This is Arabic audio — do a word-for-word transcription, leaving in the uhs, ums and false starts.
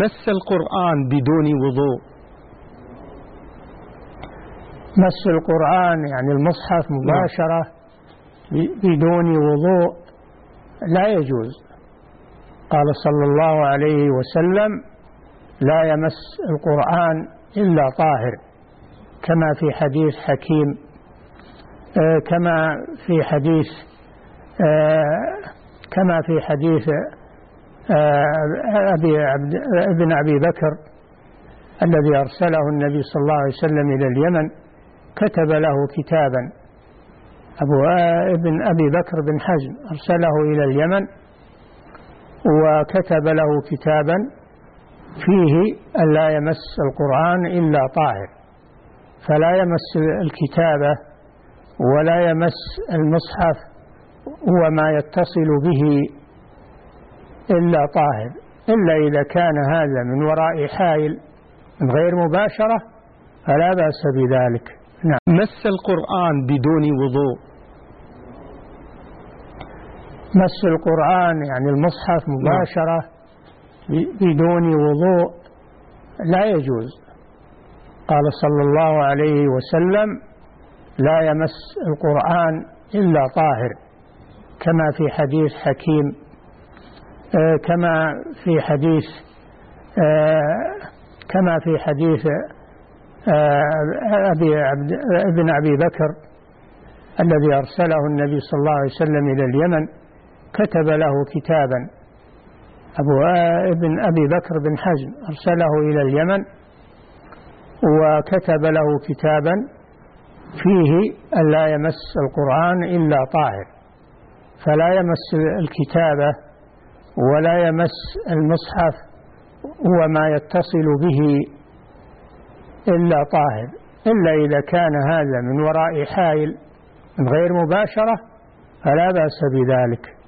مس القرآن بدون وضوء. مس القرآن يعني المصحف مباشرة بدون وضوء لا يجوز. قال صلى الله عليه وسلم: لا يمس القرآن إلا طاهر، كما في حديث حكيم آه كما في حديث آه كما في حديث آه أبي عبد ابن أبي بكر الذي أرسله النبي صلى الله عليه وسلم إلى اليمن، كتب له كتابا. أبو ابن أبي بكر بن حزم أرسله إلى اليمن وكتب له كتابا فيه أن لا يمس القرآن إلا طاهر، فلا يمس الكتابة ولا يمس المصحف وما يتصل به إلا طاهر، إلا إذا كان هذا من وراء حائل من غير مباشرة فلا بأس بذلك. نعم. مس القرآن بدون وضوء. مس القرآن يعني المصحف مباشرة بدون وضوء لا يجوز. قال صلى الله عليه وسلم: لا يمس القرآن إلا طاهر، كما في حديث حكيم آه كما في حديث آه كما في حديث آه أبي عبد ابن أبي بكر الذي أرسله النبي صلى الله عليه وسلم إلى اليمن، كتب له كتابا. أبو ابن أبي بكر بن حزم أرسله إلى اليمن وكتب له كتابا فيه أن لا يمس القرآن إلا طاهر، فلا يمس الكتابة ولا يمس المصحف وما يتصل به إلا طاهر، إلا إذا كان هذا من وراء حائل من غير مباشرة فلا بأس بذلك.